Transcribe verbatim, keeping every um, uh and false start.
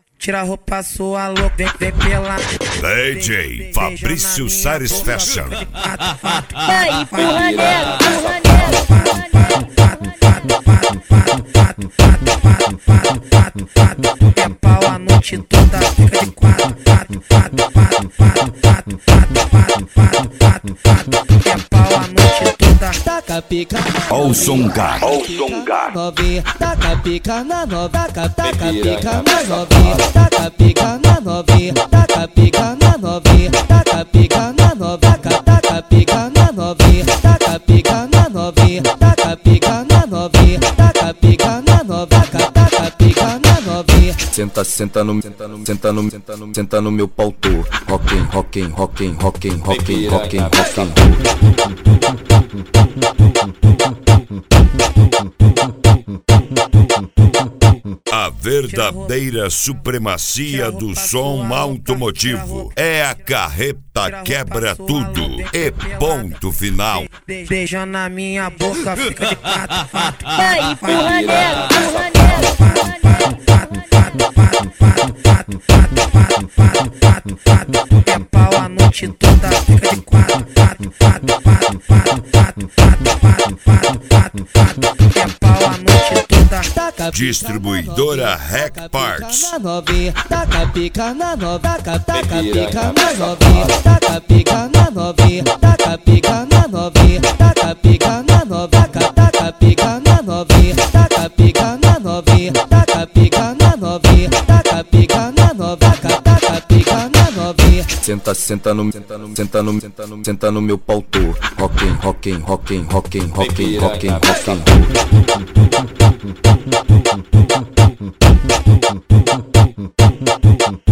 tira a roupa sua louca, vem, vem pela D J Fabrício Sares Fashion. Vai, empurra nela, empurra nela. É pau a noite toda, fica de quatro. É pau a noite toda. Taca pica, Olson K. novinha. Taca pica na novinha. Taca, taca pica na novinha. Taca pica na novinha. Taca pica na novinha. Taca pica na novinha. Taca, taca pica na novinha. Taca pica na novinha. Taca pica na novinha. Taca pica na novinha. Taca, taca pica na novinha. Senta, senta no, senta no, senta no, senta no, senta no meu pau tu. Rockin, rockin, rockin, rockin, rockin, rockin, rockin. A verdadeira supremacia do som automotivo é a Carreta Quebra Tudo. E ponto final. Beija na minha boca, fica de quatro. Vai, empurra nela, empurra nela. É pau a noite toda, fica de quatro. É pau a noite toda. Distribuidora Rec Parts. Na novinha, taca pica na novinha, taca, taca pica na novinha, taca pica na novinha, taca pica na novinha, taca pica na novinha, taca, taca pica na novinha, taca pica na novinha, taca pica na novinha, taca pica na novinha, taca, taca pica na novinha. Senta, senta no, senta no, senta no, senta no, senta no meu pau tu. Rockin, rockin, rockin, rockin, rockin, rockin, rockin.